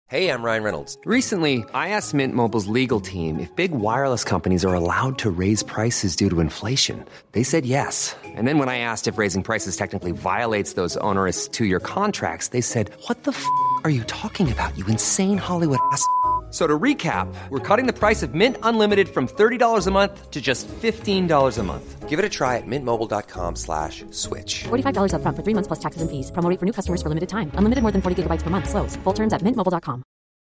Hey, I'm Ryan Reynolds. Recently, I asked Mint Mobile's legal team if big wireless companies are allowed to raise prices due to inflation. They said yes. And then when I asked if raising prices technically violates those onerous two-year contracts, they said, "What the f*** are you talking about, you insane Hollywood ass?" So to recap, we're cutting the price of Mint Unlimited from $30 a month to just $15 a month. Give it a try at mintmobile.com/switch. $45 up front for 3 months plus taxes and fees. Promo rate for new customers for limited time. Unlimited more than 40 gigabytes per month. Slows full terms at mintmobile.com.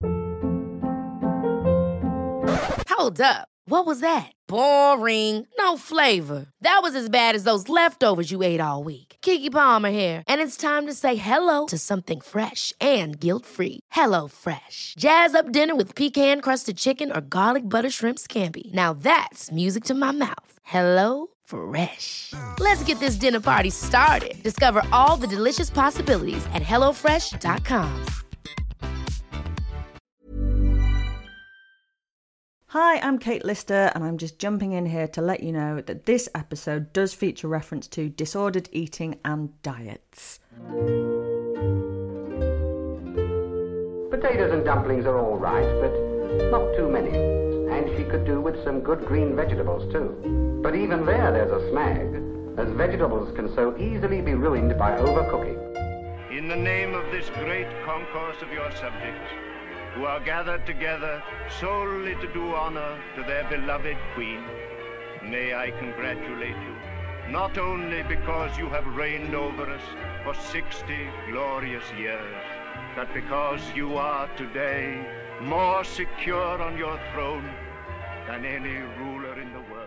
Hold up. What was that? Boring. No flavor. That was as bad as those leftovers you ate all week. Keke Palmer here. And it's time to say hello to something fresh and guilt-free. Hello Fresh. Jazz up dinner with pecan-crusted chicken or garlic butter shrimp scampi. Now that's music to my mouth. Hello Fresh. Let's get this dinner party started. Discover all the delicious possibilities at hellofresh.com. Hi, I'm Kate Lister, and I'm just jumping in here to let you know that this episode does feature reference to disordered eating and diets. Potatoes and dumplings are all right, but not too many. And she could do with some good green vegetables too. But even there's a snag, as vegetables can so easily be ruined by overcooking. In the name of this great concourse of your subjects, who are gathered together solely to do honor to their beloved queen, may I congratulate you, not only because you have reigned over us for 60 glorious years, but because you are today more secure on your throne than any ruler in the world.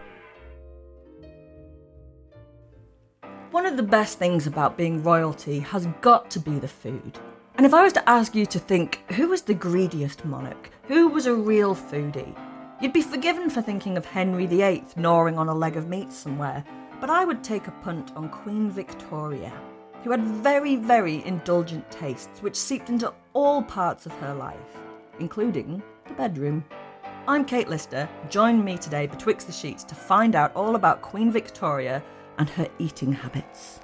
One of the best things about being royalty has got to be the food. And if I was to ask you to think, who was the greediest monarch? Who was a real foodie? You'd be forgiven for thinking of Henry VIII gnawing on a leg of meat somewhere, but I would take a punt on Queen Victoria, who had very, very indulgent tastes which seeped into all parts of her life, including the bedroom. I'm Kate Lister. Join me today betwixt the sheets to find out all about Queen Victoria and her eating habits.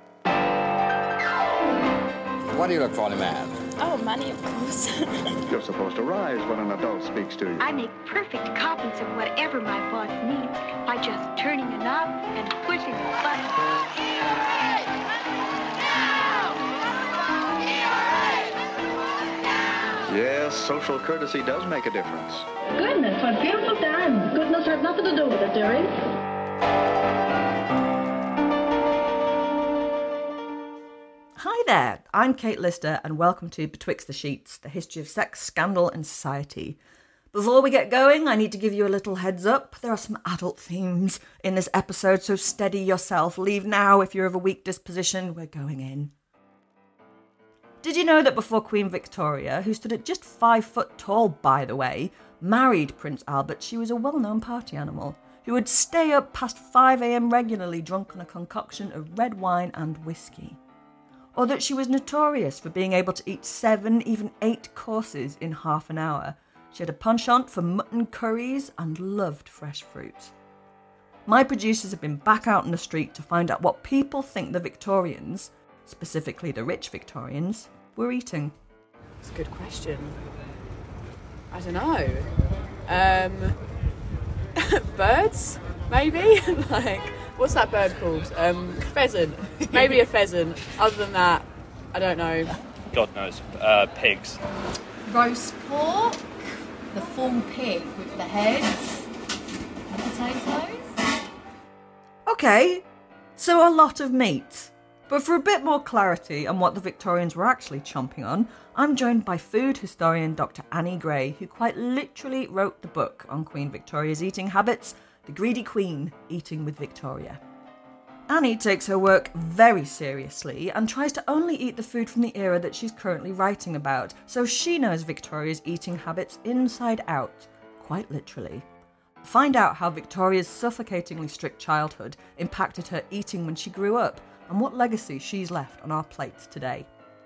What do you look for in a man? Oh, money, of course. You're supposed to rise when an adult speaks to you. I make perfect copies of whatever my boss needs by just turning a knob and pushing a button. Yes, social courtesy does make a difference. Goodness, what beautiful times. Goodness has nothing to do with it, dearie. Hi there, I'm Kate Lister and welcome to Betwixt the Sheets, the history of sex, scandal and society. Before we get going, I need to give you a little heads up. There are some adult themes in this episode, so steady yourself. Leave now if you're of a weak disposition. We're going in. Did you know that before Queen Victoria, who stood at just 5 foot tall, by the way, married Prince Albert, she was a well-known party animal who would stay up past 5 a.m. regularly drunk on a concoction of red wine and whiskey? Or that she was notorious for being able to eat 7, even 8 courses in half an hour. She had a penchant for mutton curries and loved fresh fruit. My producers have been back out in the street to find out what people think the Victorians, specifically the rich Victorians, were eating. That's a good question. I don't know. Birds? Maybe? Like, what's that bird called? Pheasant. Maybe a pheasant. Other than that, I don't know. God knows. Pigs. Roast pork, the full pig with the heads, and potatoes. Okay, so a lot of meat. But for a bit more clarity on what the Victorians were actually chomping on, I'm joined by food historian Dr. Annie Gray, who quite literally wrote the book on Queen Victoria's eating habits, The Greedy Queen, Eating with Victoria. Annie takes her work very seriously and tries to only eat the food from the era that she's currently writing about, so she knows Victoria's eating habits inside out, quite literally. Find out how Victoria's suffocatingly strict childhood impacted her eating when she grew up, and what legacy she's left on our plates today.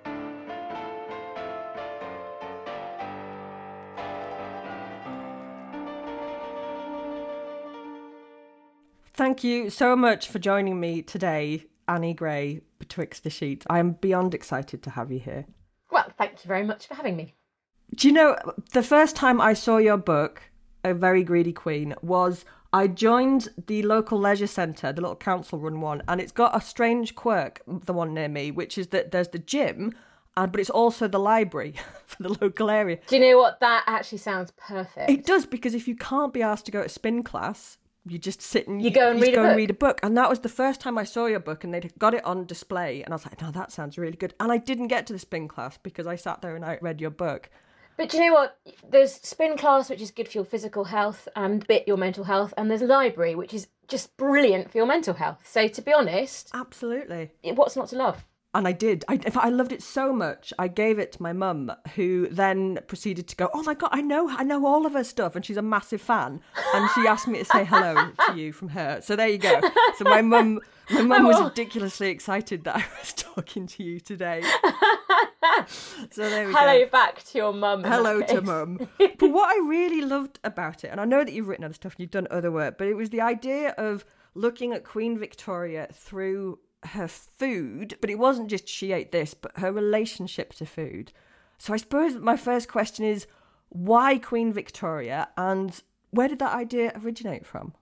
Thank you so much for joining me today, Annie Gray, Betwixt the Sheets. I am beyond excited to have you here. Well, thank you very much for having me. Do you know, the first time I saw your book, A Very Greedy Queen, was I joined the local leisure centre, the little council-run one, and it's got a strange quirk, the one near me, which is that there's the gym, but it's also the library for the local area. Do you know what? That actually sounds perfect. It does, because if you can't be asked to go to spin class, you just sit and you go and read a book. And that was the first time I saw your book, and they'd got it on display, and I was like, no, that sounds really good. And I didn't get to the spin class because I sat there and I read your book. But do you know what? There's spin class, which is good for your physical health and bit your mental health, and there's library, which is just brilliant for your mental health. So to be honest, absolutely, what's not to love? And I did. I loved it so much. I gave it to my mum, who then proceeded to go, oh my God, I know all of her stuff. And she's a massive fan. And she asked me to say hello to you from her. So there you go. So my mum was ridiculously excited that I was talking to you today. So there we go. Hello back to your mum. Hello to mum. But what I really loved about it, and I know that you've written other stuff and you've done other work, but it was the idea of looking at Queen Victoria through her food, but it wasn't just she ate this, but her relationship to food. So I suppose my first question is, why Queen Victoria, and where did that idea originate from?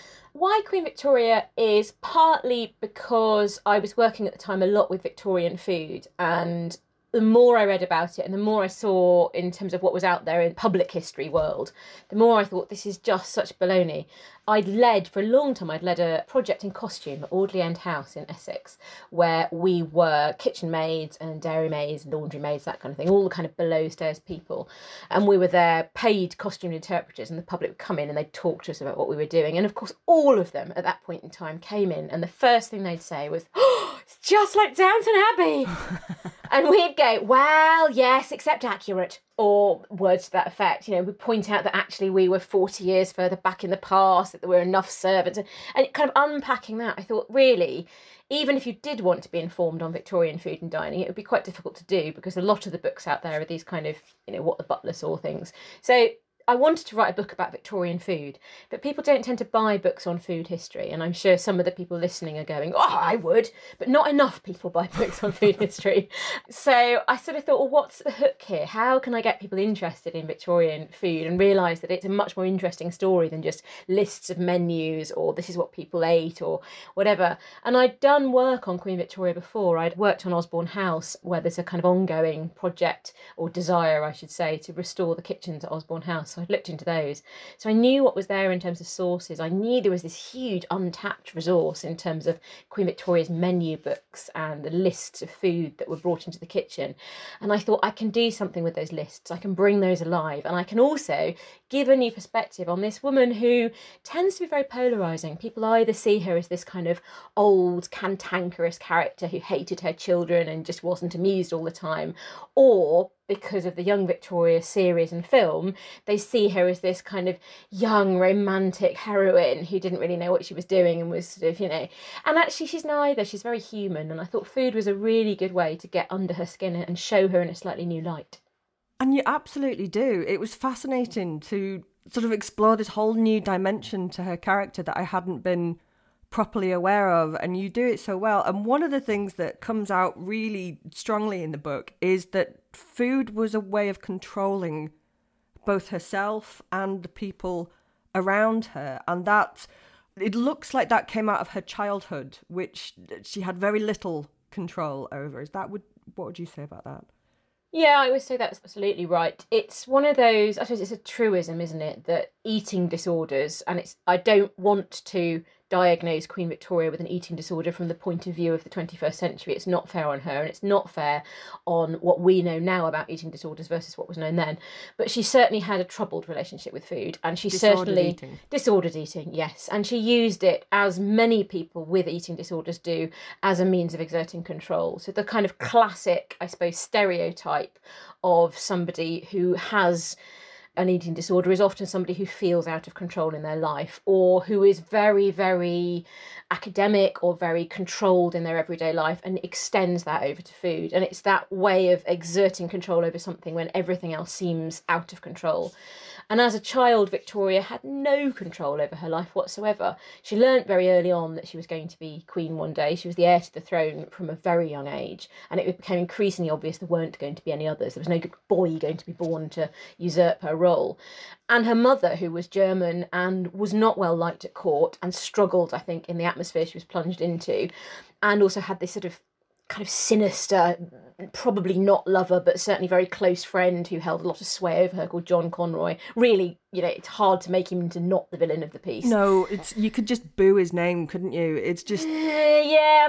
Why Queen Victoria is partly because I was working at the time a lot with Victorian food, and the more I read about it and the more I saw in terms of what was out there in public history world, the more I thought this is just such baloney. For a long time, I'd led a project in costume at Audley End House in Essex, where we were kitchen maids and dairy maids, laundry maids, that kind of thing, all the kind of below stairs people. And we were their paid costume interpreters, and the public would come in and they'd talk to us about what we were doing. And of course, all of them at that point in time came in, and the first thing they'd say was, oh, it's just like Downton Abbey. And we'd go, well, yes, except accurate, or words to that effect. You know, we'd point out that actually we were 40 years further back in the past, that there were enough servants. And kind of unpacking that, I thought, really, even if you did want to be informed on Victorian food and dining, it would be quite difficult to do, because a lot of the books out there are these kind of, you know, what the butler saw things. So I wanted to write a book about Victorian food, but people don't tend to buy books on food history, and I'm sure some of the people listening are going, oh, I would, but not enough people buy books on food history. So I sort of thought, well, what's the hook here? How can I get people interested in Victorian food and realise that it's a much more interesting story than just lists of menus or this is what people ate or whatever. And I'd done work on Queen Victoria before. I'd worked on Osborne House, where there's a kind of ongoing project, or desire, I should say, to restore the kitchens at Osborne House. So I'd looked into those. So I knew what was there in terms of sources. I knew there was this huge untapped resource in terms of Queen Victoria's menu books and the lists of food that were brought into the kitchen. And I thought, I can do something with those lists. I can bring those alive. And I can also give a new perspective on this woman who tends to be very polarising. People either see her as this kind of old, cantankerous character who hated her children and just wasn't amused all the time, or because of the Young Victoria series and film, they see her as this kind of young, romantic heroine who didn't really know what she was doing and was sort of, you know... And actually, she's neither. She's very human, and I thought food was a really good way to get under her skin and show her in a slightly new light. And you absolutely do. It was fascinating to sort of explore this whole new dimension to her character that I hadn't been properly aware of, and you do it so well. And one of the things that comes out really strongly in the book is that food was a way of controlling both herself and the people around her, and that it looks like that came out of her childhood, which she had very little control over. What would you say about that? Yeah, I would say that's absolutely right. It's one of those, I suppose it's a truism, isn't it, that eating disorders, and I don't want to diagnose Queen Victoria with an eating disorder from the point of view of the 21st century. It's not fair on her, and it's not fair on what we know now about eating disorders versus what was known then. But she certainly had a troubled relationship with food, and she disordered eating, yes. And she used it, as many people with eating disorders do, as a means of exerting control. So the kind of classic, I suppose, stereotype of somebody who has an eating disorder is often somebody who feels out of control in their life, or who is very, very academic or very controlled in their everyday life and extends that over to food. And it's that way of exerting control over something when everything else seems out of control. And as a child, Victoria had no control over her life whatsoever. She learnt very early on that she was going to be queen one day. She was the heir to the throne from a very young age, and it became increasingly obvious there weren't going to be any others. There was no good boy going to be born to usurp her role. And her mother, who was German and was not well liked at court and struggled, I think, in the atmosphere she was plunged into, and also had this sort of kind of sinister, probably not lover, but certainly very close friend who held a lot of sway over her, called John Conroy. Really, it's hard to make him into not the villain of the piece. No, you could just boo his name, couldn't you? It's just... Yeah,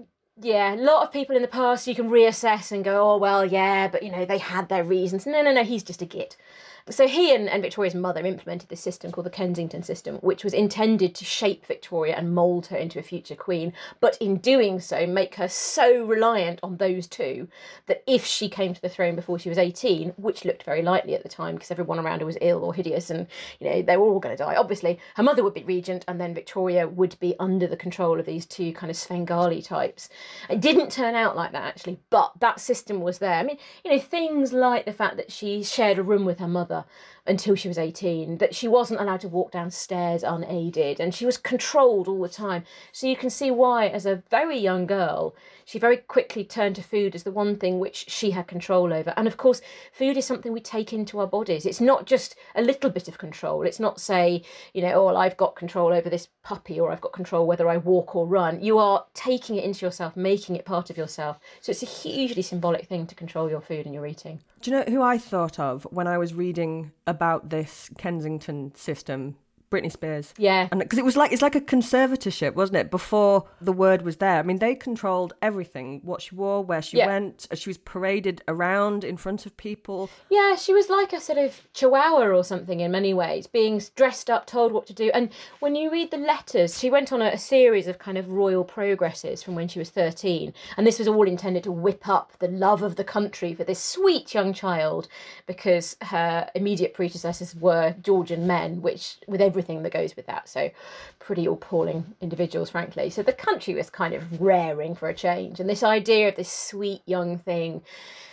a lot of people in the past you can reassess and go, oh, well, yeah, but, they had their reasons. No, he's just a git. So he and Victoria's mother implemented this system called the Kensington system, which was intended to shape Victoria and mould her into a future queen, but in doing so make her so reliant on those two that if she came to the throne before she was 18, which looked very likely at the time because everyone around her was ill or hideous and they were all going to die, obviously her mother would be regent and then Victoria would be under the control of these two kind of Svengali types. It didn't turn out like that actually, but that system was there. Things like the fact that she shared a room with her mother until she was 18, that she wasn't allowed to walk downstairs unaided, and she was controlled all the time. So you can see why, as a very young girl, she very quickly turned to food as the one thing which she had control over. And of course, food is something we take into our bodies. It's not just a little bit of control. It's not say, well, I've got control over this puppy or I've got control whether I walk or run. You are taking it into yourself, making it part of yourself. So it's a hugely symbolic thing to control your food and your eating. Do you know who I thought of when I was reading about this Kensington system? Britney Spears. Yeah. And because it's like a conservatorship, wasn't it? Before the word was there. They controlled everything, what she wore, where she went. She was paraded around in front of people. Yeah, she was like a sort of chihuahua or something in many ways, being dressed up, told what to do. And when you read the letters, she went on a series of kind of royal progresses from when she was 13. And this was all intended to whip up the love of the country for this sweet young child, because her immediate predecessors were Georgian men, which, with everything that goes with that, so pretty appalling individuals, frankly. So the country was kind of raring for a change, and this idea of this sweet young thing,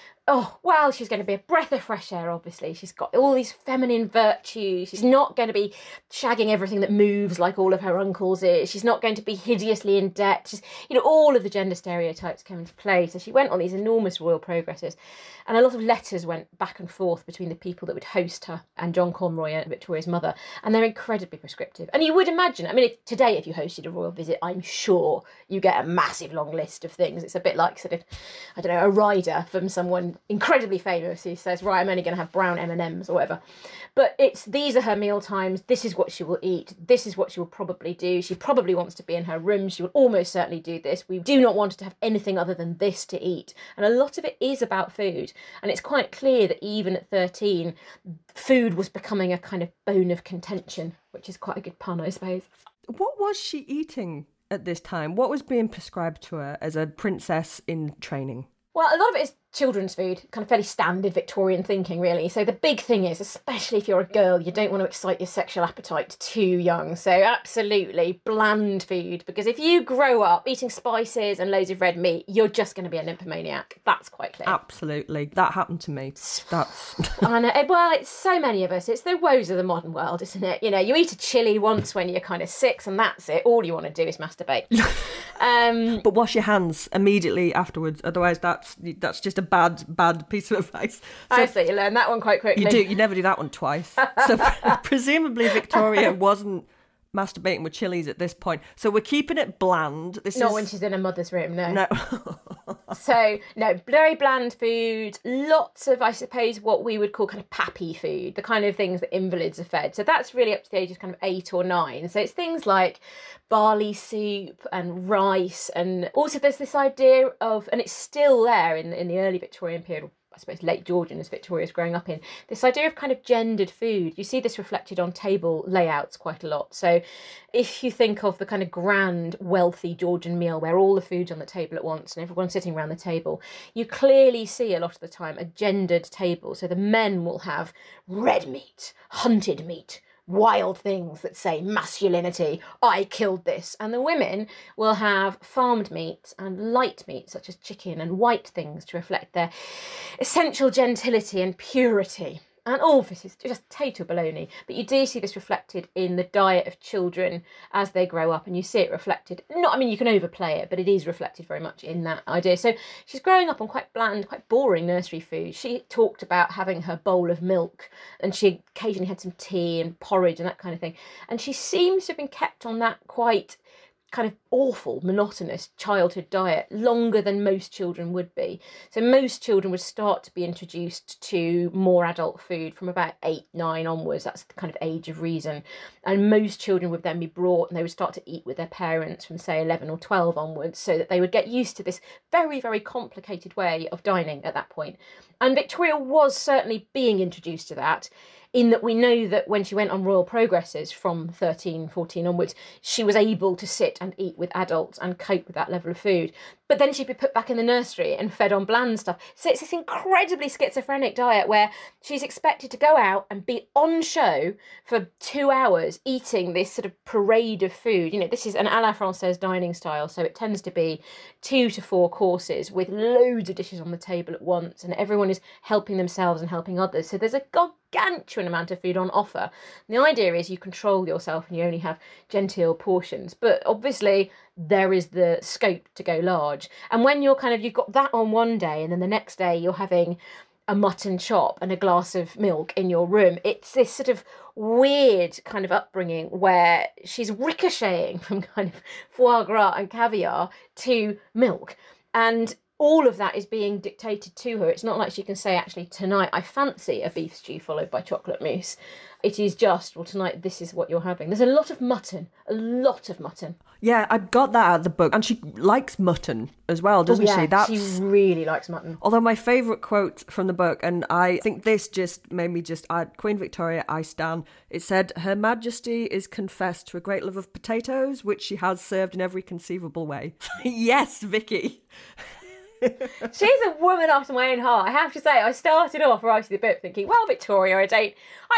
oh, well, she's going to be a breath of fresh air, obviously. She's got all these feminine virtues. She's not going to be shagging everything that moves like all of her uncles is. She's not going to be hideously in debt. She's, all of the gender stereotypes come into play. So she went on these enormous royal progresses. And a lot of letters went back and forth between the people that would host her and John Conroy and Victoria's mother. And they're incredibly prescriptive. And you would imagine, today if you hosted a royal visit, I'm sure you get a massive long list of things. It's a bit like sort of, a rider from someone incredibly famous who says, right, I'm only going to have brown M&Ms or whatever. But these are her meal times. This is what she will eat. This is what she will probably do. She probably wants to be in her room. She will almost certainly do this. We do not want her to have anything other than this to eat. And a lot of it is about food. And it's quite clear that even at 13, food was becoming a kind of bone of contention, which is quite a good pun, I suppose. What was she eating at this time? What was being prescribed to her as a princess in training? Well, a lot of it is children's food, kind of fairly standard Victorian thinking, really. So the big thing is, especially if you're a girl, you don't want to excite your sexual appetite too young. So absolutely bland food, because if you grow up eating spices and loads of red meat, you're just going to be a nymphomaniac. That's quite clear. Absolutely. That happened to me. I know. Well, it's so many of us. It's the woes of the modern world, isn't it? You eat a chili once when you're kind of 6 and that's it. All you want to do is masturbate. But wash your hands immediately afterwards. Otherwise, that's just a bad piece of advice. So, I see, you learn that one quite quickly. You never do that one twice. So presumably Victoria wasn't masturbating with chilies at this point. So we're keeping it bland. Not when she's in her mother's room, no. So, no, very bland food. Lots of, I suppose, what we would call kind of pappy food, the kind of things that invalids are fed. So that's really up to the age of kind of 8 or 9. So it's things like barley soup and rice. And also there's this idea of, and it's still there in the early Victorian period, I suppose late Georgian as Victoria's growing up in, this idea of kind of gendered food. You see this reflected on table layouts quite a lot. So if you think of the kind of grand, wealthy Georgian meal where all the food's on the table at once and everyone's sitting around the table, you clearly see a lot of the time a gendered table. So the men will have red meat, hunted meat, wild things that say masculinity, I killed this. And the women will have farmed meat and light meat, such as chicken, and white things to reflect their essential gentility and purity. And all of this is just total baloney. But you do see this reflected in the diet of children as they grow up, and you see it reflected. You can overplay it, but it is reflected very much in that idea. So she's growing up on quite bland, quite boring nursery food. She talked about having her bowl of milk, and she occasionally had some tea and porridge and that kind of thing. And she seems to have been kept on that quite kind of awful, monotonous childhood diet longer than most children would be. So most children would start to be introduced to more adult food from about 8, 9 onwards. That's the kind of age of reason. And most children would then be brought, and they would start to eat with their parents from, say, 11 or 12 onwards, so that they would get used to this very, very complicated way of dining at that point. And Victoria was certainly being introduced to that, in that we know that when she went on Royal Progresses from 13, 14 onwards, she was able to sit and eat with adults and cope with that level of food. But then she'd be put back in the nursery and fed on bland stuff. So it's this incredibly schizophrenic diet where she's expected to go out and be on show for 2 hours eating this sort of parade of food. This is an à la Française dining style, so it tends to be 2 to 4 courses with loads of dishes on the table at once, and everyone is helping themselves and helping others. So there's a gargantuan amount of food on offer. And the idea is you control yourself and you only have genteel portions. But obviously there is the scope to go large. And when you've got that on one day, and then the next day you're having a mutton chop and a glass of milk in your room, it's this sort of weird kind of upbringing where she's ricocheting from kind of foie gras and caviar to milk. And all of that is being dictated to her. It's not like she can say, actually, tonight I fancy a beef stew followed by chocolate mousse. It is just, well, tonight this is what you're having. There's a lot of mutton. Yeah, I got that out of the book. And she likes mutton as well, doesn't she? She really likes mutton. Although my favourite quote from the book, and I think this just made me Queen Victoria, I stan. It said, "Her Majesty is confessed to a great love of potatoes, which she has served in every conceivable way." Yes, Vicky. She's a woman after my own heart. I have to say, I started off writing the book thinking, well, Victoria, I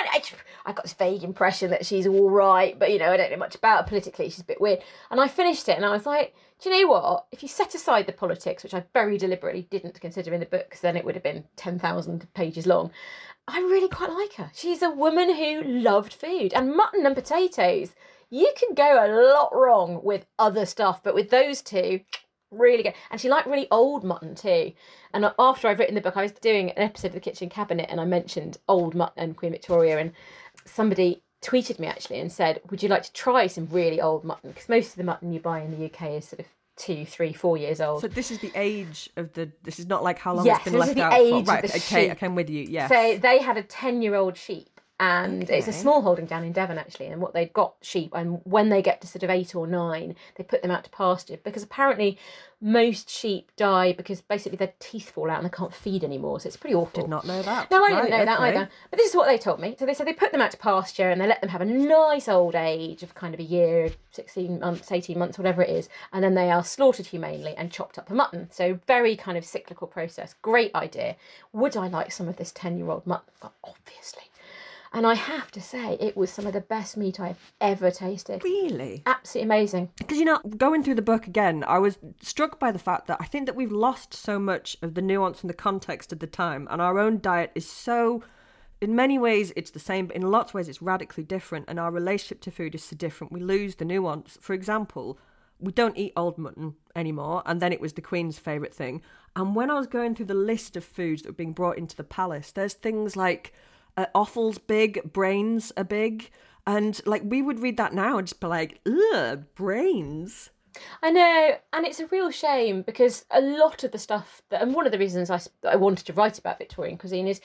got this vague impression that she's all right, but, I don't know much about her politically. She's a bit weird. And I finished it and I was like, do you know what? If you set aside the politics, which I very deliberately didn't consider in the book, because then it would have been 10,000 pages long, I really quite like her. She's a woman who loved food, and mutton and potatoes. You can go a lot wrong with other stuff, but with those two, really good. And she liked really old mutton too. And after I've written the book, I was doing an episode of The Kitchen Cabinet and I mentioned old mutton and Queen Victoria, and somebody tweeted me actually and said, would you like to try some really old mutton? Because most of the mutton you buy in the UK is sort of 2, 3, 4 years old. So this is the age of this is not like how long it's been left out for. Right, okay, I'm with you, yeah. So they had a 10-year-old sheep. And it's a small holding down in Devon, actually. And what they'd got sheep, and when they get to sort of 8 or 9, they put them out to pasture. Because apparently most sheep die because basically their teeth fall out and they can't feed anymore. So it's pretty awful. Did not know that. No, I didn't know that either. But this is what they told me. So they said they put them out to pasture and they let them have a nice old age of kind of a year, 16 months, 18 months, whatever it is. And then they are slaughtered humanely and chopped up for mutton. So very kind of cyclical process. Great idea. Would I like some of this 10-year-old mutton? Well, obviously. And I have to say, it was some of the best meat I've ever tasted. Really? Absolutely amazing. Because, going through the book again, I was struck by the fact that I think that we've lost so much of the nuance and the context of the time. And our own diet is so, in many ways, it's the same, but in lots of ways, it's radically different. And our relationship to food is so different. We lose the nuance. For example, we don't eat old mutton anymore. And then it was the Queen's favourite thing. And when I was going through the list of foods that were being brought into the palace, there's things like offal's big, brains are big, and we would read that now and just be like, ugh, brains. I know, and it's a real shame because a lot of the stuff and one of the reasons I wanted to write about Victorian cuisine is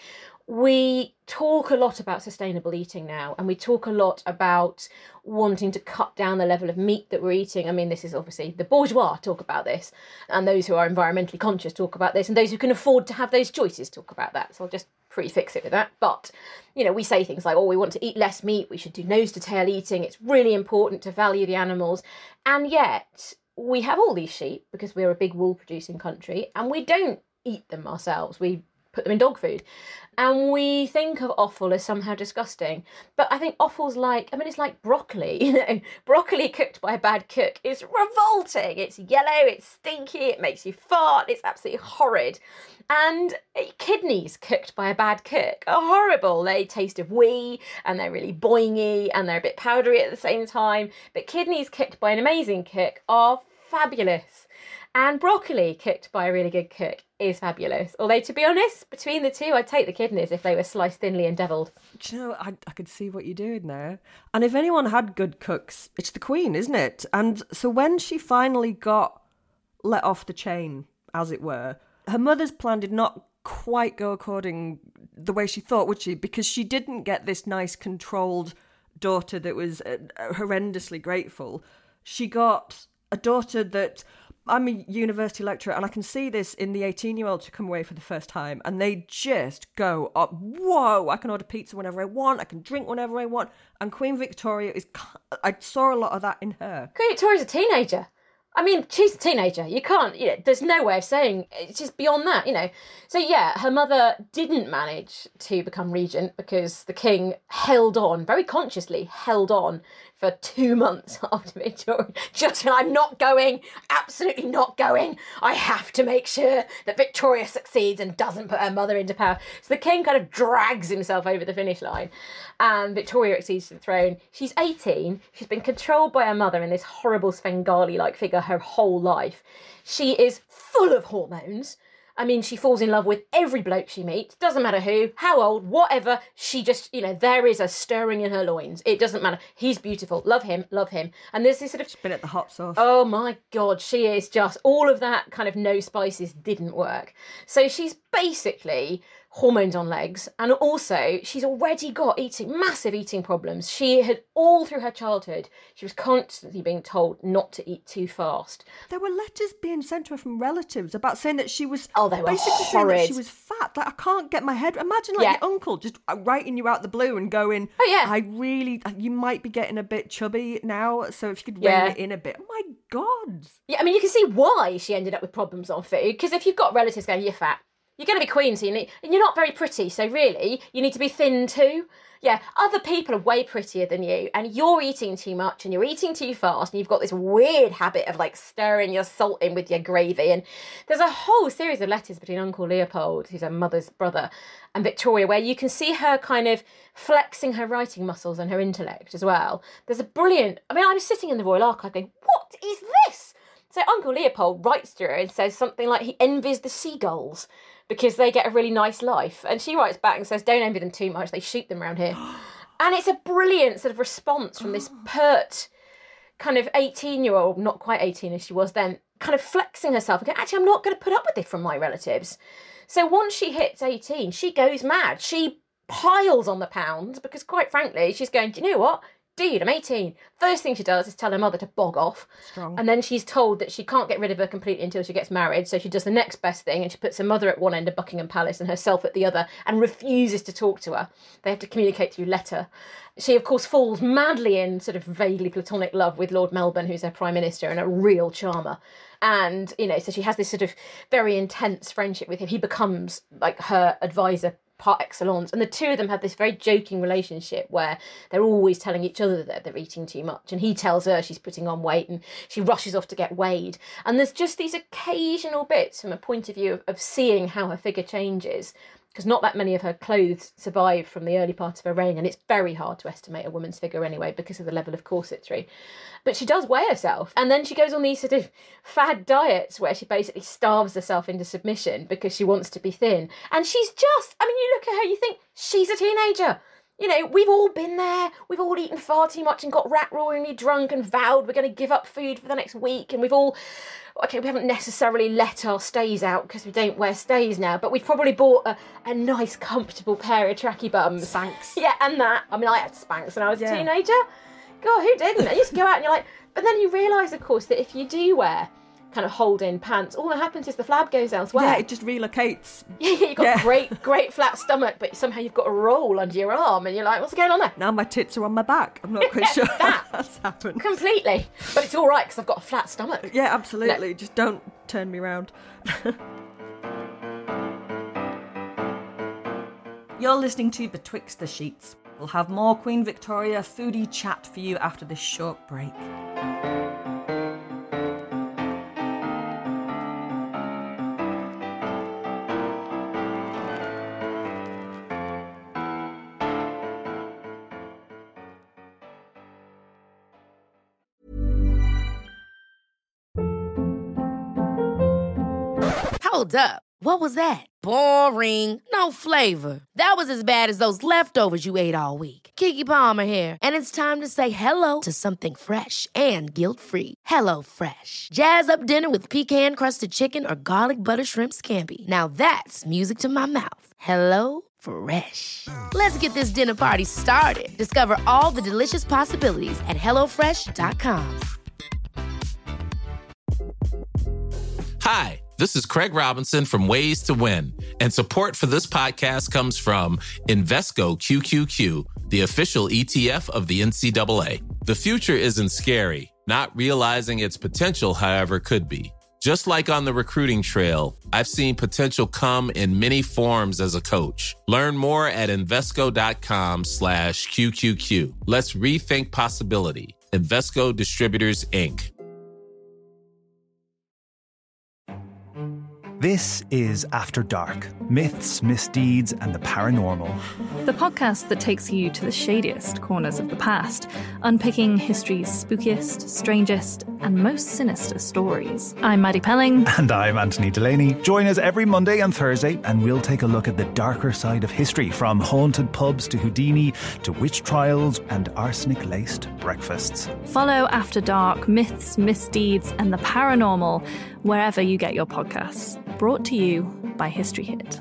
we talk a lot about sustainable eating now, and we talk a lot about wanting to cut down the level of meat that we're eating. I mean, this is obviously the bourgeois talk about this, and those who are environmentally conscious talk about this, and those who can afford to have those choices talk about that. So I'll just prefix it with that. But, we say things like, we want to eat less meat, we should do nose to tail eating, it's really important to value the animals. And yet we have all these sheep because we're a big wool producing country and we don't eat them ourselves. We put them in dog food. And we think of offal as somehow disgusting. But I think offal's it's like broccoli, you know. Broccoli cooked by a bad cook is revolting. It's yellow, it's stinky, it makes you fart, it's absolutely horrid. And kidneys cooked by a bad cook are horrible. They taste of wee, and they're really boingy, and they're a bit powdery at the same time. But kidneys cooked by an amazing cook are fabulous. And broccoli cooked by a really good cook is fabulous. Although, to be honest, between the two, I'd take the kidneys if they were sliced thinly and devilled. Do you know, I could see what you're doing there. And if anyone had good cooks, it's the Queen, isn't it? And so when she finally got let off the chain, as it were, her mother's plan did not quite go according the way she thought, would she? Because she didn't get this nice, controlled daughter that was horrendously grateful. She got a daughter that... I'm a university lecturer, and I can see this in the 18-year-olds who come away for the first time, and they just go up, whoa, I can order pizza whenever I want, I can drink whenever I want, and Queen Victoria I saw a lot of that in her. Queen Victoria's a teenager. I mean, she's a teenager. You can't, there's no way of saying, it's just beyond that, So yeah, her mother didn't manage to become regent because the king held on, very consciously held on for 2 months after Victoria. Just when I'm not going, absolutely not going, I have to make sure that Victoria succeeds and doesn't put her mother into power. So the king kind of drags himself over the finish line and Victoria accedes to the throne. She's 18. She's been controlled by her mother in this horrible Svengali-like figure her whole life. She is full of hormones. I mean, she falls in love with every bloke she meets. Doesn't matter who, how old, whatever. She just, there is a stirring in her loins. It doesn't matter. He's beautiful. Love him, love him. And there's this sort of... She's been at the hot sauce. Oh my God, she is just... All of that kind of no spices didn't work. So she's basically hormones on legs, and also she's already got massive eating problems. She had, all through her childhood, she was constantly being told not to eat too fast. There were letters being sent to her from relatives about saying that she was... Oh, they were basically horrid. Saying that she was fat. Like, I can't get my head... Imagine your uncle just writing you out the blue and going, oh yeah, you might be getting a bit chubby now, so if you could rein it in a bit. Oh my God. Yeah, I mean, you can see why she ended up with problems on food, because if you've got relatives going, you're fat, you're going to be queen, so and you're not very pretty, so really, you need to be thin too. Yeah, other people are way prettier than you, and you're eating too much, and you're eating too fast, and you've got this weird habit of stirring your salt in with your gravy. And there's a whole series of letters between Uncle Leopold, who's her mother's brother, and Victoria, where you can see her kind of flexing her writing muscles and her intellect as well. There's a brilliant... I mean, I was sitting in the Royal Archive going, what is this? So Uncle Leopold writes to her and says something like he envies the seagulls because they get a really nice life. And she writes back and says, don't envy them too much, they shoot them around here. And it's a brilliant sort of response from this pert kind of 18-year-old, not quite 18 as she was then, kind of flexing herself and going, actually, I'm not going to put up with this from my relatives. So once she hits 18, she goes mad. She piles on the pounds because, quite frankly, she's going, do you know what? Dude, I'm 18. First thing she does is tell her mother to bog off. Strong. And then she's told that she can't get rid of her completely until she gets married. So she does the next best thing and she puts her mother at one end of Buckingham Palace and herself at the other and refuses to talk to her. They have to communicate through letter. She, of course, falls madly in sort of vaguely platonic love with Lord Melbourne, who's her Prime Minister and a real charmer. And, so she has this sort of very intense friendship with him. He becomes like her advisor par excellence, and the two of them have this very joking relationship where they're always telling each other that they're eating too much, and he tells her she's putting on weight and she rushes off to get weighed. And there's just these occasional bits from a point of view of seeing how her figure changes, because not that many of her clothes survive from the early part of her reign, and it's very hard to estimate a woman's figure anyway because of the level of corsetry. But she does weigh herself, and then she goes on these sort of fad diets where she basically starves herself into submission because she wants to be thin. And she's just, you look at her, you think, she's a teenager. We've all been there. We've all eaten far too much and got rat-roaringly drunk and vowed we're going to give up food for the next week. And we haven't necessarily let our stays out because we don't wear stays now, but we've probably bought a nice, comfortable pair of tracky bums. Spanx. Yeah, and that. I had Spanx when I was a teenager. God, who didn't? I used to go out and you're like... But then you realise, of course, that if you do wear kind of hold-in pants, all that happens is the flab goes elsewhere. Yeah, it just relocates. Yeah, you've got great flat stomach, but somehow you've got a roll under your arm, and you're like, what's going on there? Now my tits are on my back. I'm not quite sure that's happened. Completely. But it's all right, because I've got a flat stomach. Yeah, absolutely. No. Just don't turn me round. You're listening to Betwixt the Sheets. We'll have more Queen Victoria foodie chat for you after this short break. Hold up. What was that? Boring. No flavor. That was as bad as those leftovers you ate all week. Keke Palmer here, and it's time to say hello to something fresh and guilt-free. Hello Fresh. Jazz up dinner with pecan-crusted chicken or garlic butter shrimp scampi. Now that's music to my mouth. Hello Fresh. Let's get this dinner party started. Discover all the delicious possibilities at hellofresh.com. Hi, this is Craig Robinson from Ways to Win, and support for this podcast comes from Invesco QQQ, the official ETF of the NCAA. The future isn't scary. Not realizing its potential, however, could be. Just like on the recruiting trail, I've seen potential come in many forms as a coach. Learn more at Invesco.com/QQQ. Let's rethink possibility. Invesco Distributors, Inc. This is After Dark, myths, misdeeds, and the paranormal. The podcast that takes you to the shadiest corners of the past, unpicking history's spookiest, strangest, and most sinister stories. I'm Maddie Pelling. And I'm Anthony Delaney. Join us every Monday and Thursday, and we'll take a look at the darker side of history, from haunted pubs to Houdini, to witch trials and arsenic-laced breakfasts. Follow After Dark, myths, misdeeds, and the paranormal wherever you get your podcasts. Brought to you by History Hit.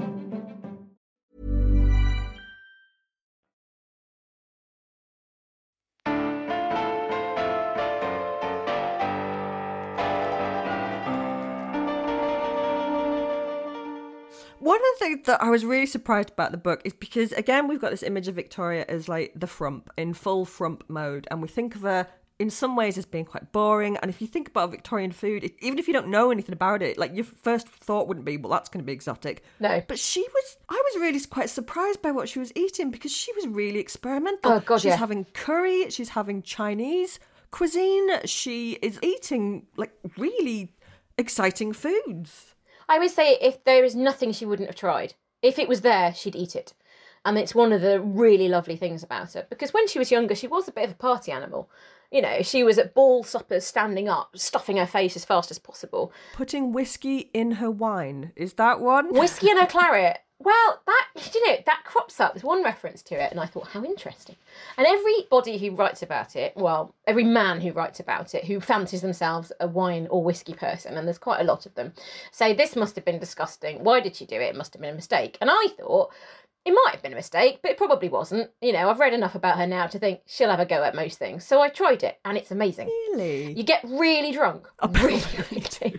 One of the things that I was really surprised about the book is because, again, we've got this image of Victoria as like the frump, in full frump mode, and we think of her in some ways as being quite boring. And if you think about Victorian food, even if you don't know anything about it, like your first thought wouldn't be, well, that's going to be exotic. No. But I was really quite surprised by what she was eating, because she was really experimental. Oh, God, she's having curry, she's having Chinese cuisine, she is eating like really exciting foods. I would say if there is nothing she wouldn't have tried, if it was there, she'd eat it. And it's one of the really lovely things about her, because when she was younger, she was a bit of a party animal. You know, she was at ball suppers standing up, stuffing her face as fast as possible. Putting whiskey in her wine. Is that one? Whiskey in her claret. Well, that crops up. There's one reference to it, and I thought, how interesting. And everybody who writes about it, well, every man who writes about it, who fancies themselves a wine or whiskey person, and there's quite a lot of them, say this must have been disgusting. Why did she do it? It must have been a mistake. And I thought, it might have been a mistake, but it probably wasn't. You know, I've read enough about her now to think she'll have a go at most things. So I tried it, and it's amazing. Really? You get really drunk. Really, really.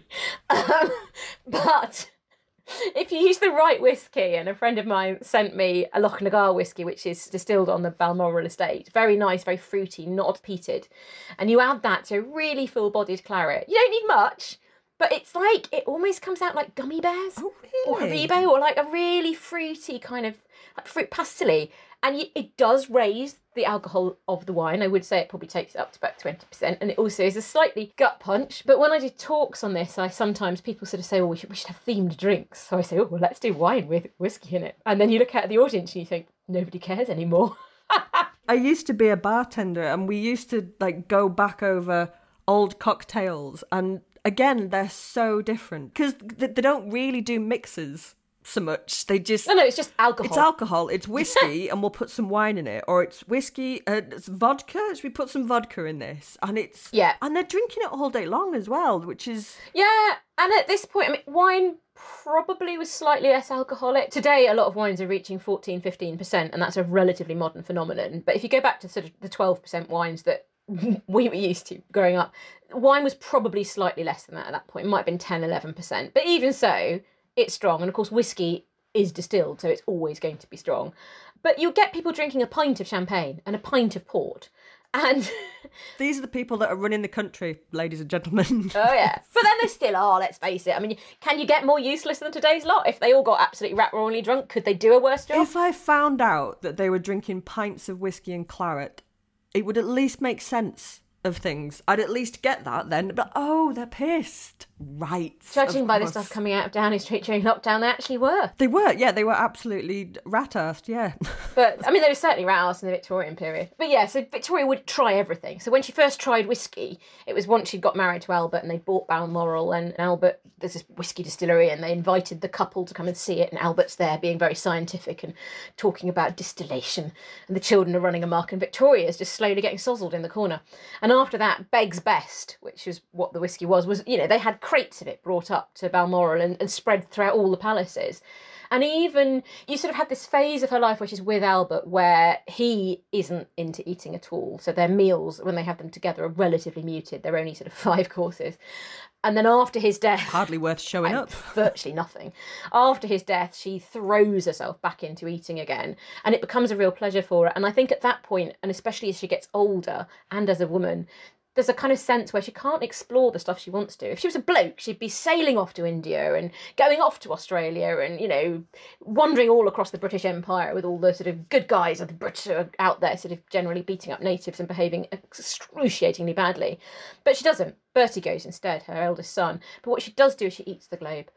But if you use the right whiskey, and a friend of mine sent me a Lochnagar whiskey, which is distilled on the Balmoral estate, very nice, very fruity, not peated, and you add that to a really full-bodied claret, you don't need much. But it's like, it almost comes out like gummy bears. Oh, really? Or Haribo, or like a really fruity kind of, like fruit pastilly. And it does raise the alcohol of the wine. I would say it probably takes it up to about 20%. And it also is a slightly gut punch. But when I do talks on this, sometimes people sort of say, oh, we should have themed drinks. So I say, oh, well, let's do wine with whiskey in it. And then you look at the audience and you think, nobody cares anymore. I used to be a bartender, and we used to like go back over old cocktails, and again, they're so different because they don't really do mixes so much. They just... No, it's just alcohol. It's alcohol. It's whiskey and we'll put some wine in it. Or it's whiskey, it's vodka. Should we put some vodka in this? And it's... Yeah. And they're drinking it all day long as well, which is... Yeah, and at this point, I mean, wine probably was slightly less alcoholic. Today, a lot of wines are reaching 14, 15%, and that's a relatively modern phenomenon. But if you go back to sort of the 12% wines that we were used to growing up, wine was probably slightly less than that at that point. It might have been 10, 11%. But even so, it's strong. And of course, whiskey is distilled, so it's always going to be strong. But you'll get people drinking a pint of champagne and a pint of port. And these are the people that are running the country, ladies and gentlemen. Oh, yeah. But then they still are, let's face it. I mean, can you get more useless than today's lot? If they all got absolutely rat-roaringly drunk, could they do a worse job? If I found out that they were drinking pints of whiskey and claret, it would at least make sense of things. I'd at least get that then. But, oh, they're pissed. Right. Judging by the stuff coming out of Downing Street during lockdown, they actually were. They were, yeah. They were absolutely rat-arsed, yeah. But, I mean, they were certainly rat-arsed in the Victorian period. But yeah, so Victoria would try everything. So when she first tried whiskey, it was once she'd got married to Albert and they bought Balmoral, and Albert, there's this whiskey distillery, and they invited the couple to come and see it, and Albert's there being very scientific and talking about distillation, and the children are running amok, and Victoria's just slowly getting sozzled in the corner. And after that, Beg's Best, which is what the whiskey was, you know, they had crates of it brought up to Balmoral and spread throughout all the palaces. And even, you sort of had this phase of her life, which is with Albert, where he isn't into eating at all. So their meals, when they have them together, are relatively muted. They're only sort of 5 courses. And then after his death... Hardly worth showing up. Virtually nothing. After his death, she throws herself back into eating again. And it becomes a real pleasure for her. And I think at that point, and especially as she gets older, and as a woman, there's a kind of sense where she can't explore the stuff she wants to. If she was a bloke, she'd be sailing off to India and going off to Australia and, you know, wandering all across the British Empire with all the sort of good guys of the British who are out there sort of generally beating up natives and behaving excruciatingly badly. But she doesn't. Bertie goes instead, her eldest son. But what she does do is she eats the globe.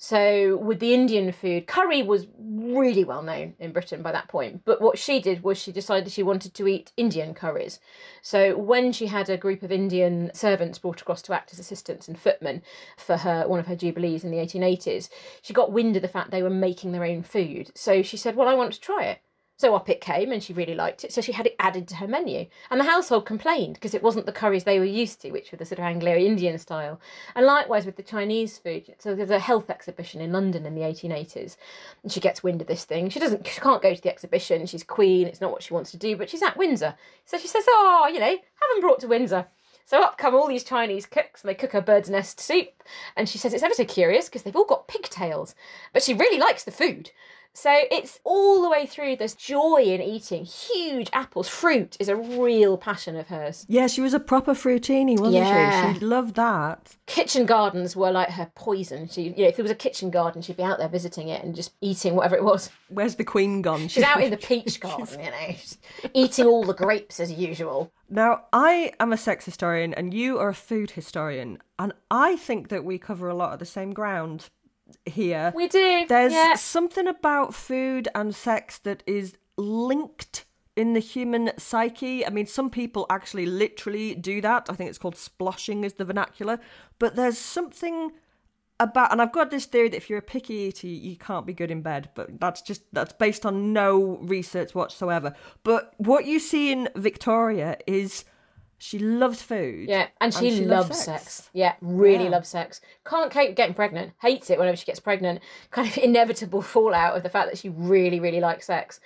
So with the Indian food, curry was really well known in Britain by that point. But what she did was she decided she wanted to eat Indian curries. So when she had a group of Indian servants brought across to act as assistants and footmen for one of her jubilees in the 1880s, she got wind of the fact they were making their own food. So she said, well, I want to try it. So up it came, and she really liked it. So she had it added to her menu. And the household complained because it wasn't the curries they were used to, which were the sort of Anglo-Indian style. And likewise with the Chinese food. So there's a health exhibition in London in the 1880s. And she gets wind of this thing. She can't go to the exhibition. She's queen. It's not what she wants to do. But she's at Windsor. So she says, oh, you know, have them brought to Windsor. So up come all these Chinese cooks, and they cook her bird's nest soup. And she says it's ever so curious because they've all got pigtails. But she really likes the food. So it's all the way through this joy in eating huge apples. Fruit is a real passion of hers. Yeah, she was a proper fruitini, wasn't she? She loved that. Kitchen gardens were like her poison. She, you know, if there was a kitchen garden, she'd be out there visiting it and just eating whatever it was. Where's the Queen gone? She's out in the peach garden, you know, just eating all the grapes as usual. Now, I am a sex historian and you are a food historian, and I think that we cover a lot of the same ground here. We do. There's something about food and sex that is linked in the human psyche. I mean, some people actually literally do that. I think it's called sploshing is the vernacular. But there's something about, and I've got this theory that if you're a picky eater, you can't be good in bed, but that's based on no research whatsoever. But what you see in Victoria is she loves food. Yeah, and she loves sex. Yeah, really loves sex. Can't cope getting pregnant. Hates it whenever she gets pregnant. Kind of inevitable fallout of the fact that she really, really likes sex.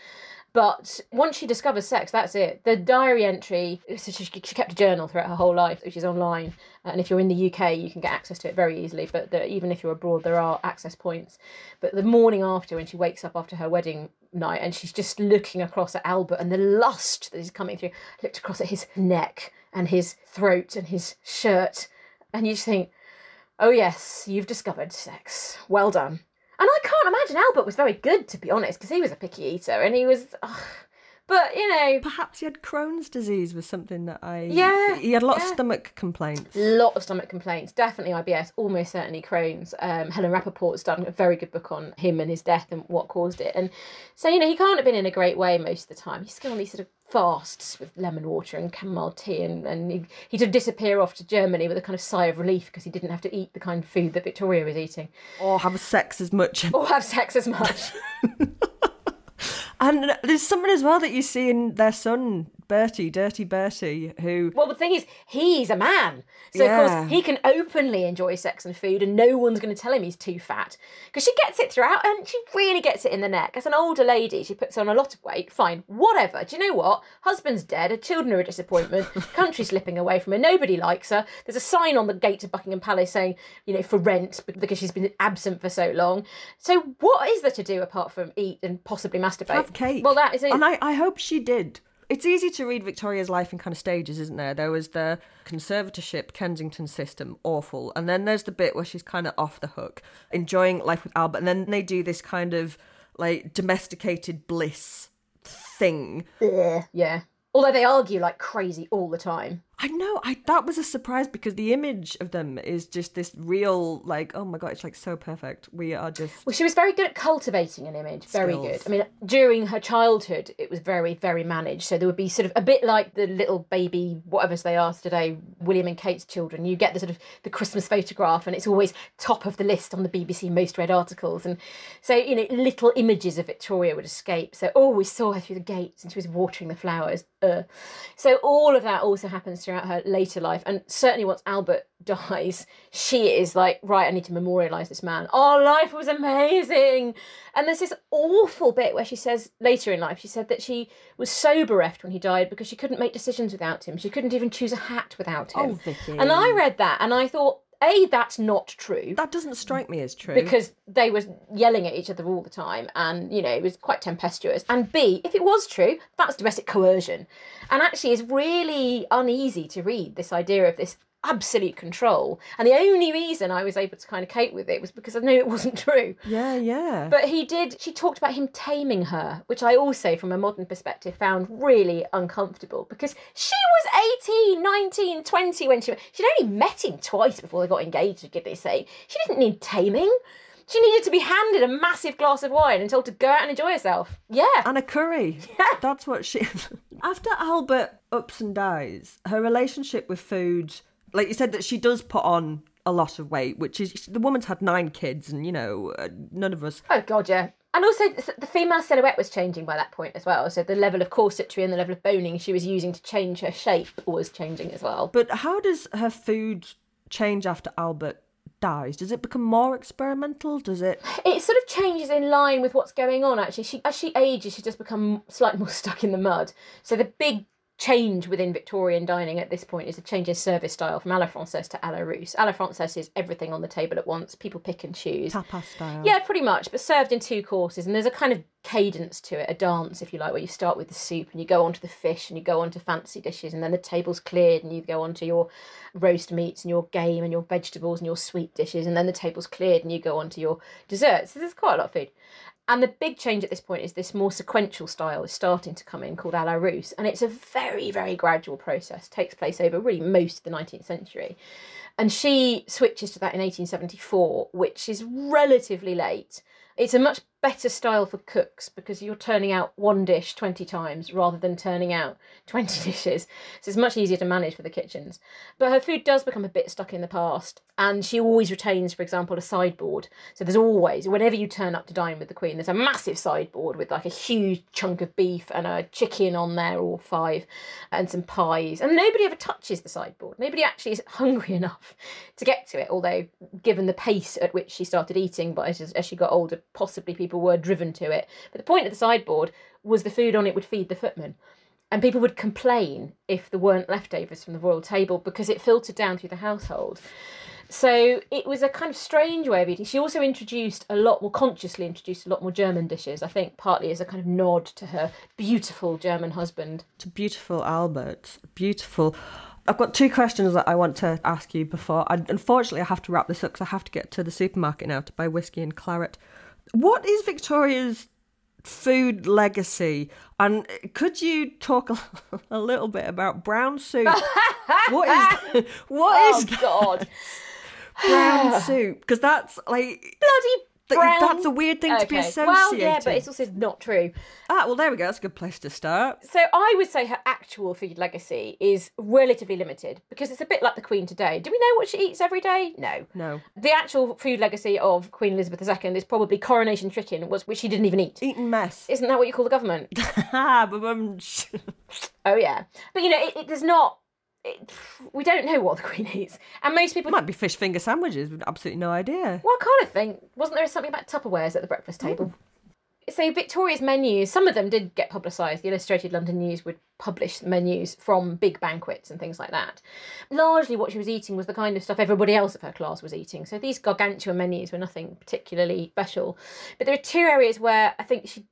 But once she discovers sex, that's it. The diary entry, so she kept a journal throughout her whole life, which is online. And if you're in the UK, you can get access to it very easily. But even if you're abroad, there are access points. But the morning after, when she wakes up after her wedding night, and she's just looking across at Albert and the lust that is coming through, looked across at his neck and his throat and his shirt. And you just think, oh yes, you've discovered sex. Well done. And I can't imagine Albert was very good, to be honest, because he was a picky eater and he was... But, you know... Perhaps he had Crohn's disease was something that Yeah. He had a lot of stomach complaints. Lot of stomach complaints. Definitely IBS, almost certainly Crohn's. Helen Rappaport's done a very good book on him and his death and what caused it. And so, you know, he can't have been in a great way most of the time. He's gone on these sort of fasts with lemon water and chamomile tea, and he'd disappear off to Germany with a kind of sigh of relief because he didn't have to eat the kind of food that Victoria was eating. Or have sex as much. And there's something as well that you see in their son, Bertie, Dirty Bertie, who... Well, the thing is, he's a man. So, of course, he can openly enjoy sex and food and no one's going to tell him he's too fat. Because she gets it throughout and she really gets it in the neck. As an older lady, she puts on a lot of weight. Fine, whatever. Do you know what? Husband's dead, her children are a disappointment, country's slipping away from her, nobody likes her. There's a sign on the gate of Buckingham Palace saying, you know, for rent, because she's been absent for so long. So what is there to do apart from eat and possibly masturbate? Have cake. Well, that is it. And I hope she did. It's easy to read Victoria's life in kind of stages, isn't there? There was the conservatorship, Kensington system, awful. And then there's the bit where she's kind of off the hook, enjoying life with Albert. And then they do this kind of like domesticated bliss thing. Yeah. Although they argue like crazy all the time. I know, that was a surprise because the image of them is just this real, like, oh my God, it's like so perfect. We are just... Well, she was very good at cultivating an image, very good. I mean, during her childhood, it was very, very managed. So there would be sort of a bit like the little baby, whatever they are today, William and Kate's children. You get the sort of the Christmas photograph and it's always top of the list on the BBC most read articles. And so, you know, little images of Victoria would escape. So, we saw her through the gates and she was watering the flowers. So all of that also happens throughout her later life, and certainly once Albert dies, she is like, right, I need to memorialise this man. Oh, life was amazing. And there's this awful bit where she says later in life, she said that she was so bereft when he died because she couldn't make decisions without him. She couldn't even choose a hat without him. Oh, Vicky. And I read that and I thought, A, that's not true. That doesn't strike me as true. Because they were yelling at each other all the time and, you know, it was quite tempestuous. And B, if it was true, that's domestic coercion. And actually it's really uneasy to read this idea of this absolute control. And the only reason I was able to kind of cope with it was because I knew it wasn't true. Yeah. But she talked about him taming her, which I also, from a modern perspective, found really uncomfortable because she was 18, 19, 20 when she'd only met him twice before they got engaged, for goodness sake. She didn't need taming. She needed to be handed a massive glass of wine and told to go out and enjoy herself. Yeah. And a curry. Yeah. That's what she... After Albert ups and dies, her relationship with food... Like you said, that she does put on a lot of weight, which is... The woman's had 9 kids and, you know, none of us... Oh, God, yeah. And also, the female silhouette was changing by that point as well. So the level of corsetry and the level of boning she was using to change her shape was changing as well. But how does her food change after Albert dies? Does it become more experimental? Does it... It sort of changes in line with what's going on, actually. As she ages, she just becomes slightly more stuck in the mud. So the big change within Victorian dining at this point is a change in service style from à la française to à la russe. À la française is everything on the table at once. People pick and choose. Tapas style. Yeah, pretty much, but served in 2 courses. And there's a kind of cadence to it, a dance, if you like, where you start with the soup and you go on to the fish and you go on to fancy dishes and then the table's cleared and you go on to your roast meats and your game and your vegetables and your sweet dishes and then the table's cleared and you go on to your desserts. So there's quite a lot of food. And the big change at this point is this more sequential style is starting to come in called à la russe. And it's a very, very gradual process. It takes place over really most of the 19th century. And she switches to that in 1874, which is relatively late. It's a much better style for cooks because you're turning out one dish 20 times rather than turning out 20 dishes. So it's much easier to manage for the kitchens. But her food does become a bit stuck in the past. And she always retains, for example, a sideboard. So there's always, whenever you turn up to dine with the Queen, there's a massive sideboard with like a huge chunk of beef and a chicken on there, or 5, and some pies. And nobody ever touches the sideboard. Nobody actually is hungry enough to get to it, although given the pace at which she started eating, but as she got older, possibly people were driven to it. But the point of the sideboard was the food on it would feed the footmen. And people would complain if there weren't leftovers from the royal table because it filtered down through the household. So it was a kind of strange way of eating. She also consciously introduced a lot more German dishes, I think partly as a kind of nod to her beautiful German husband. To beautiful Albert. Beautiful. I've got 2 questions that I want to ask you before. Unfortunately, I have to wrap this up because I have to get to the supermarket now to buy whiskey and claret. What is Victoria's food legacy? And could you talk a little bit about brown soup? What is that? God. Brown soup, because that's like bloody brown. That's a weird thing to be associated. Well, yeah, but it's also not true. Well, there we go. That's a good place to start. So I would say her actual food legacy is relatively limited because it's a bit like the Queen today. Do we know what she eats every day? No. The actual food legacy of Queen Elizabeth II is probably coronation chicken, which she didn't even eat. Eating mess. Isn't that what you call the government? Oh yeah, but you know, there's not. We don't know what the Queen eats, and most people... It might be fish finger sandwiches with absolutely no idea. Well, I kind of think, wasn't there something about Tupperwares at the breakfast table? So Victoria's menus, some of them did get publicised. The Illustrated London News would publish the menus from big banquets and things like that. Largely what she was eating was the kind of stuff everybody else of her class was eating. So these gargantuan menus were nothing particularly special. But there are 2 areas where I think she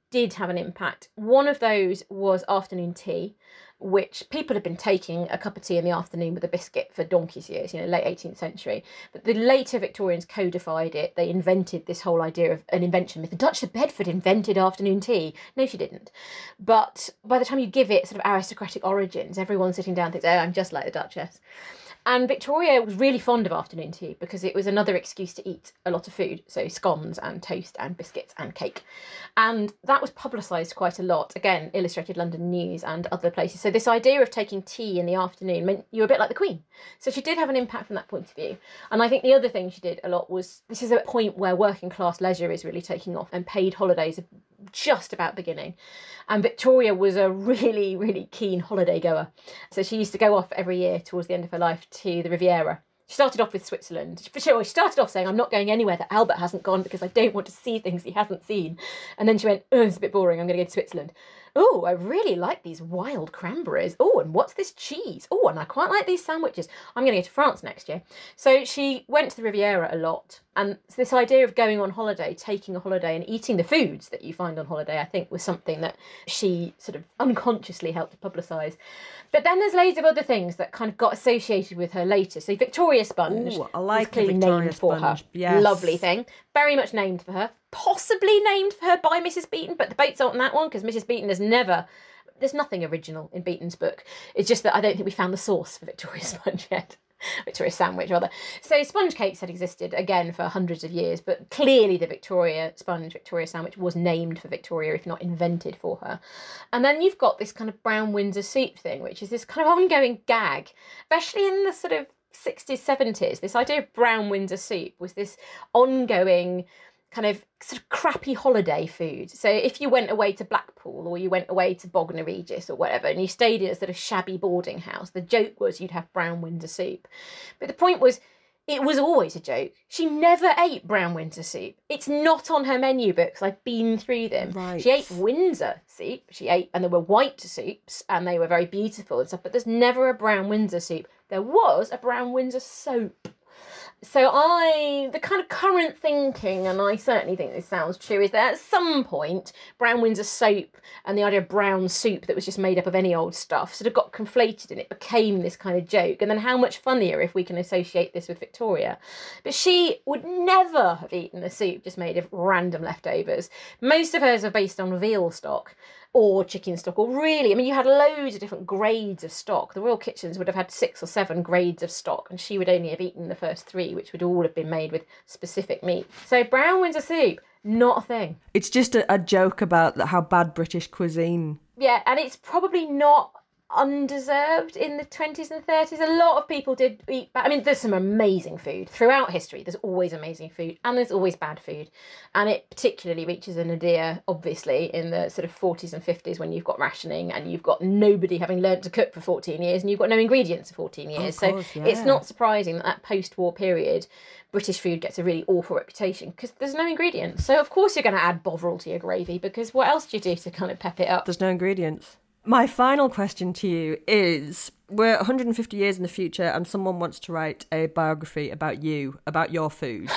did have an impact. One of those was afternoon tea, which people had been taking a cup of tea in the afternoon with a biscuit for donkey's years, late 18th century. But the later Victorians codified it. They invented this whole idea of an invention myth. The Duchess of Bedford invented afternoon tea. No, she didn't. But by the time you give it sort of aristocratic origins, everyone sitting down thinks, oh, I'm just like the Duchess. And Victoria was really fond of afternoon tea because it was another excuse to eat a lot of food. So scones and toast and biscuits and cake. And that was publicised quite a lot. Again, Illustrated London News and other places. So this idea of taking tea in the afternoon meant you were a bit like the Queen. So she did have an impact from that point of view. And I think the other thing she did a lot was, this is a point where working class leisure is really taking off and paid holidays are just about beginning. And Victoria was a really, really keen holiday goer. So she used to go off every year towards the end of her life to the Riviera. She started off with Switzerland. For sure, she started off saying, I'm not going anywhere that Albert hasn't gone because I don't want to see things he hasn't seen. And then she went, oh, it's a bit boring, I'm going to go to Switzerland. Oh, I really like these wild cranberries. Oh, and what's this cheese? Oh, and I quite like these sandwiches. I'm going to go to France next year. So she went to the Riviera a lot. And this idea of going on holiday, taking a holiday and eating the foods that you find on holiday, I think was something that she sort of unconsciously helped to publicise. But then there's loads of other things that kind of got associated with her later. So Victoria Sponge. Ooh, I like clearly Victoria named for her. Sponge. Yes. Lovely thing. Very much named for her. Possibly named for her by Mrs. Beeton, but debates on that one because Mrs. Beeton has never... There's nothing original in Beeton's book. It's just that I don't think we found the source for Victoria Sponge yet. Victoria Sandwich, rather. So sponge cakes had existed, again, for hundreds of years, but clearly the Victoria Sponge, Victoria Sandwich, was named for Victoria, if not invented for her. And then you've got this kind of brown Windsor soup thing, which is this kind of ongoing gag, especially in the sort of 60s, 70s. This idea of brown Windsor soup was this ongoing kind of sort of crappy holiday food. So if you went away to Blackpool or you went away to Bognor Regis or whatever and you stayed in a sort of shabby boarding house, the joke was you'd have brown Windsor soup. But the point was, it was always a joke. She never ate brown Windsor soup. It's not on her menu books. I've been through them. Right. She ate Windsor soup. She ate, and there were white soups and they were very beautiful and stuff, but there's never a brown Windsor soup. There was a brown Windsor soap. So the kind of current thinking, and I certainly think this sounds true, is that at some point, brown Windsor soap and the idea of brown soup that was just made up of any old stuff sort of got conflated and it became this kind of joke. And then how much funnier if we can associate this with Victoria. But she would never have eaten a soup just made of random leftovers. Most of hers are based on veal stock or chicken stock, or really, I mean, you had loads of different grades of stock. The Royal Kitchens would have had 6 or 7 grades of stock, and she would only have eaten the first 3, which would all have been made with specific meat. So brown Windsor soup, not a thing. It's just a joke about how bad British cuisine. Yeah, and it's probably not undeserved in the 20s and 30s. A lot of people did eat bad. I mean, there's some amazing food throughout history. There's always amazing food and there's always bad food, and it particularly reaches a nadir obviously in the sort of 40s and 50s when you've got rationing and you've got nobody having learned to cook for 14 years and you've got no ingredients for 14 years. Of course, so yeah. It's not surprising that post-war period British food gets a really awful reputation because there's no ingredients. So of course you're going to add Bovril to your gravy, because what else do you do to kind of pep it up? There's no ingredients. My final question to you is, we're 150 years in the future and someone wants to write a biography about you, about your food.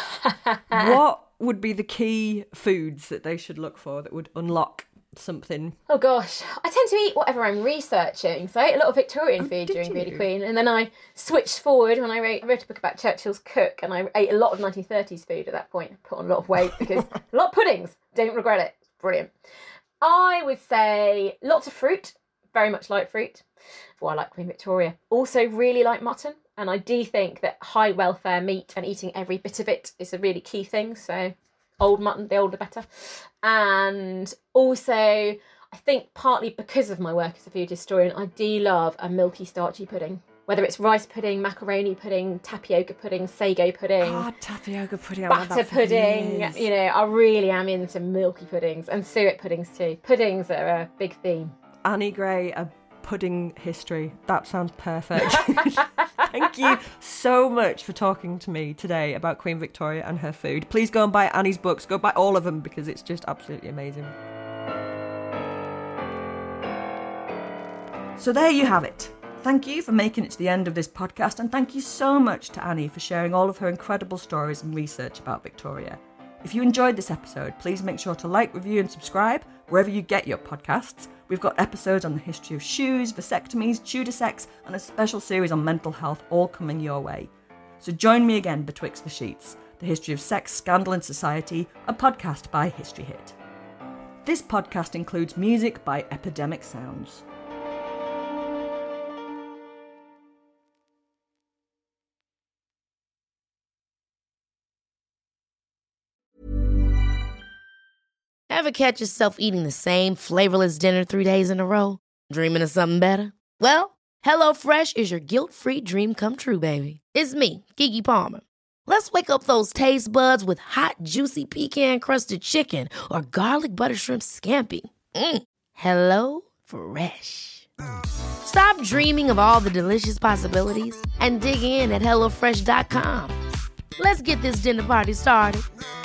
What would be the key foods that they should look for that would unlock something? Oh gosh, I tend to eat whatever I'm researching. So I ate a lot of Victorian food during Beauty Queen, and then I switched forward when I wrote a book about Churchill's cook, and I ate a lot of 1930s food at that point. I put on a lot of weight because a lot of puddings. Don't regret it. Brilliant. I would say lots of fruit. Very much like fruit. Well, I like Queen Victoria. Also really like mutton. And I do think that high welfare meat and eating every bit of it is a really key thing. So old mutton, the older better. And also, I think partly because of my work as a food historian, I do love a milky starchy pudding. Whether it's rice pudding, macaroni pudding, tapioca pudding, sago pudding. God, tapioca pudding. Batter pudding. You know, I really am into milky puddings and suet puddings too. Puddings are a big theme. Annie Gray, a pudding history. That sounds perfect. Thank you so much for talking to me today about Queen Victoria and her food. Please go and buy Annie's books. Go buy all of them because it's just absolutely amazing. So there you have it. Thank you for making it to the end of this podcast, and thank you so much to Annie for sharing all of her incredible stories and research about Victoria. If you enjoyed this episode, please make sure to like, review and subscribe, Wherever you get your podcasts, we've got episodes on the history of shoes, vasectomies, Tudor sex, and a special series on mental health all coming your way. So join me again betwixt the sheets, the history of sex, scandal and society, a podcast by History Hit. This podcast includes music by Epidemic Sounds. Ever catch yourself eating the same flavorless dinner 3 days in a row? Dreaming of something better? Well, HelloFresh is your guilt-free dream come true, baby. It's me, Keke Palmer. Let's wake up those taste buds with hot, juicy pecan-crusted chicken or garlic butter shrimp scampi. Hello Fresh. Stop dreaming of all the delicious possibilities and dig in at HelloFresh.com. Let's get this dinner party started.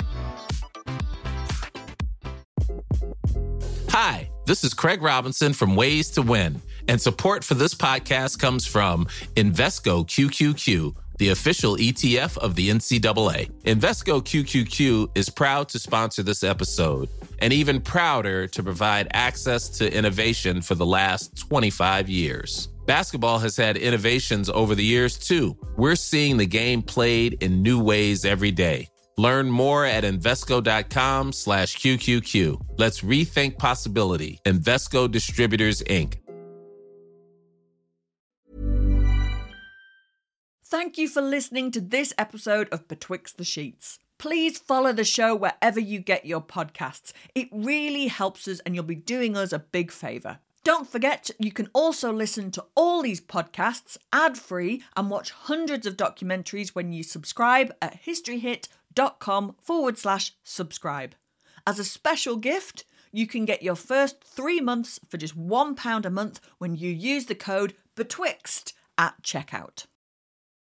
Hi, this is Craig Robinson from Ways to Win, and support for this podcast comes from Invesco QQQ, the official ETF of the NCAA. Invesco QQQ is proud to sponsor this episode, and even prouder to provide access to innovation for the last 25 years. Basketball has had innovations over the years, too. We're seeing the game played in new ways every day. Learn more at Invesco.com/QQQ. Let's rethink possibility. Invesco Distributors, Inc. Thank you for listening to this episode of Betwixt the Sheets. Please follow the show wherever you get your podcasts. It really helps us and you'll be doing us a big favour. Don't forget, you can also listen to all these podcasts ad-free and watch hundreds of documentaries when you subscribe at historyhit.com/subscribe. As a special gift, you can get your first 3 months for just £1 a month when you use the code BETWIXT at checkout.